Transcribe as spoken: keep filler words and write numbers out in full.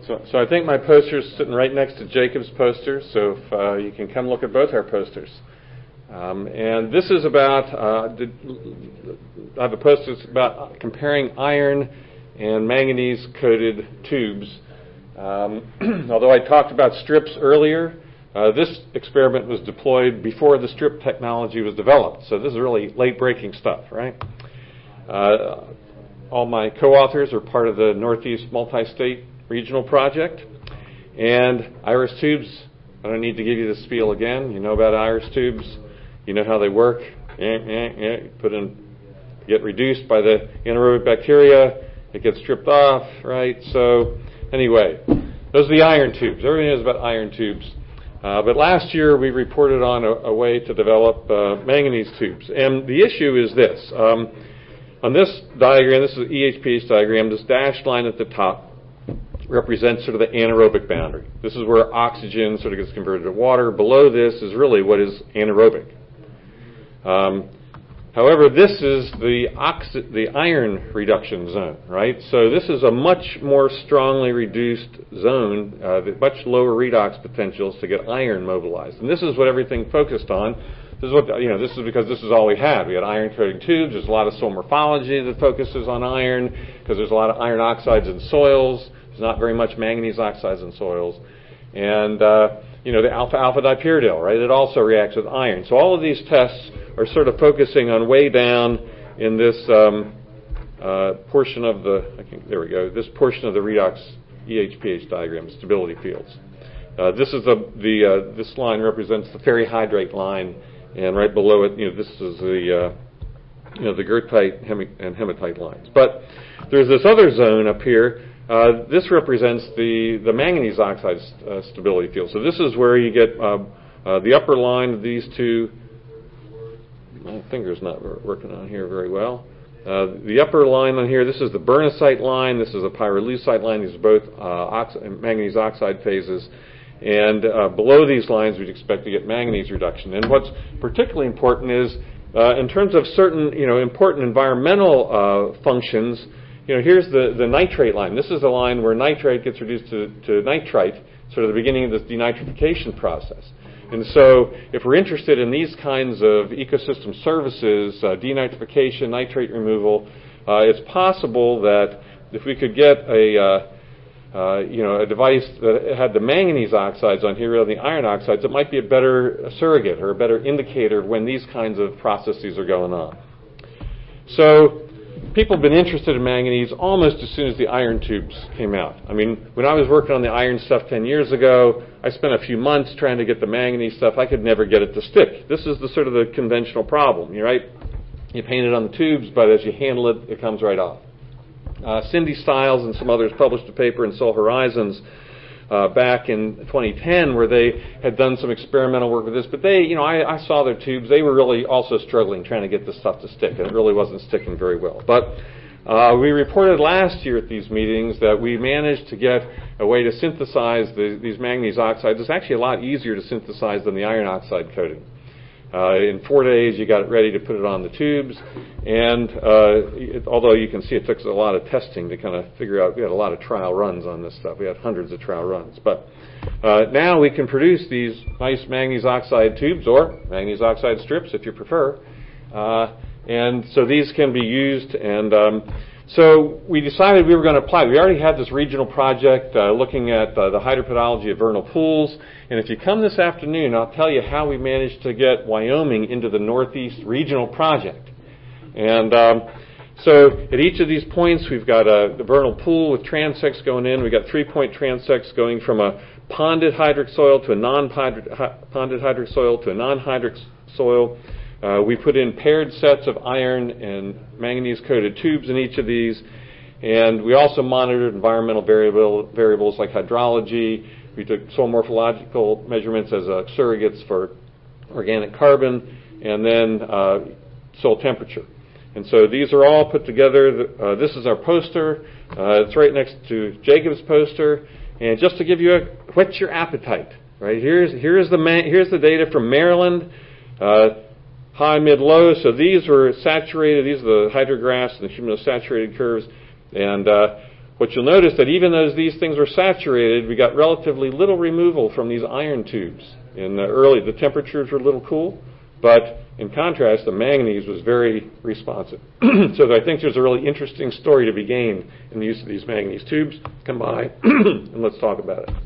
So, so I think my poster is sitting right next to Jacob's poster, so if uh, you can come look at both our posters. Um, and this is about, uh, the, I have a poster that's about comparing iron and manganese-coated tubes. Um, although I talked about strips earlier, uh, this experiment was deployed before the strip technology was developed. So this is really late-breaking stuff, right? Uh, all my co-authors are part of the Northeast Multi-State Regional Project. And iris tubes, I don't need to give you the spiel again. You know about iris tubes. You know how they work. Eh, eh, eh. Put in, get reduced by the anaerobic bacteria. It gets stripped off, right? So anyway, those are the iron tubes. Everything is about iron tubes. Uh, but last year we reported on a, a way to develop uh, manganese tubes. And the issue is this. Um, on this diagram, this is an E H P H diagram, this dashed line at the top represents sort of the anaerobic boundary. This is where oxygen sort of gets converted to water. Below this is really what is anaerobic. Um, however, this is the oxi- the iron reduction zone, right? So this is a much more strongly reduced zone, uh, with much lower redox potentials to get iron mobilized. And this is what everything focused on. This is what, you know, this is because this is all we had. We had iron-coating tubes. There's a lot of soil morphology that focuses on iron because there's a lot of iron oxides in soils. There's not very much manganese oxides in soils. And, uh, you know, the alpha-alpha dipyridine, right? It also reacts with iron. So all of these tests are sort of focusing on way down in this um, uh, portion of the, I think, there we go, this portion of the redox E H P H diagram, stability fields. Uh, this is the, the uh, this line represents the ferrihydrate line, and right below it, you know, this is the, uh, you know, the goethite hemi- and hematite lines. But there's this other zone up here. Uh, this represents the, the manganese oxide st- uh, stability field. So this is where you get uh, uh, the upper line of these two. My finger's not working on here very well. Uh, the upper line on here, this is the bernesite line. This is the pyrolusite line. These are both uh, ox- manganese oxide phases. And uh, below these lines, we'd expect to get manganese reduction. And what's particularly important is, uh, in terms of certain, you know, important environmental uh, functions, you know, here's the, the nitrate line. This is the line where nitrate gets reduced to, to nitrite, sort of the beginning of this denitrification process. And so if we're interested in these kinds of ecosystem services, uh, denitrification, nitrate removal, uh, it's possible that if we could get a, uh, uh, you know, a device that had the manganese oxides on here rather than the iron oxides, it might be a better surrogate or a better indicator of when these kinds of processes are going on. So people have been interested in manganese almost as soon as the iron tubes came out. I mean, when I was working on the iron stuff ten years ago, I spent a few months trying to get the manganese stuff. I could never get it to stick. This is the sort of the conventional problem, right? You paint it on the tubes, but as you handle it, it comes right off. Uh, Cindy Stiles and some others published a paper in Soil Horizons uh, back in twenty ten where they had done some experimental work with this. But they, you know, I, I saw their tubes. They were really also struggling trying to get this stuff to stick, and it really wasn't sticking very well. But uh, we reported last year at these meetings that we managed to get a way to synthesize the, these manganese oxides. It's actually a lot easier to synthesize than the iron oxide coating. Uh, in four days, you got it ready to put it on the tubes, and uh, it, although you can see it took a lot of testing to kind of figure out, we had a lot of trial runs on this stuff. We had hundreds of trial runs. But uh, now we can produce these nice manganese oxide tubes, or manganese oxide strips if you prefer, uh, and so these can be used. And um, so we decided we were going to apply. We already had this regional project uh, looking at uh, the hydropedology of vernal pools. And if you come this afternoon, I'll tell you how we managed to get Wyoming into the Northeast Regional Project. And um, so at each of these points, we've got a, the vernal pool with transects going in. We've got three-point transects going from a ponded hydric soil to a non-ponded hydric soil to a non-hydric soil. Uh, we put in paired sets of iron and manganese-coated tubes in each of these. And we also monitored environmental variable, variables like hydrology. We took soil morphological measurements as uh, surrogates for organic carbon, and then uh, soil temperature. And so these are all put together. Uh, this is our poster. Uh, it's right next to Jacob's poster. And just to give you a whet your appetite, right? Here's here's the ma- here's the data from Maryland, uh, high, mid, low. So these were saturated. These are the hydrographs and the humidosaturated curves. And uh, what you'll notice that even though these things were saturated, we got relatively little removal from these iron tubes. In the early, the temperatures were a little cool, but in contrast, the manganese was very responsive. So I think there's a really interesting story to be gained in the use of these manganese tubes. Come by and let's talk about it.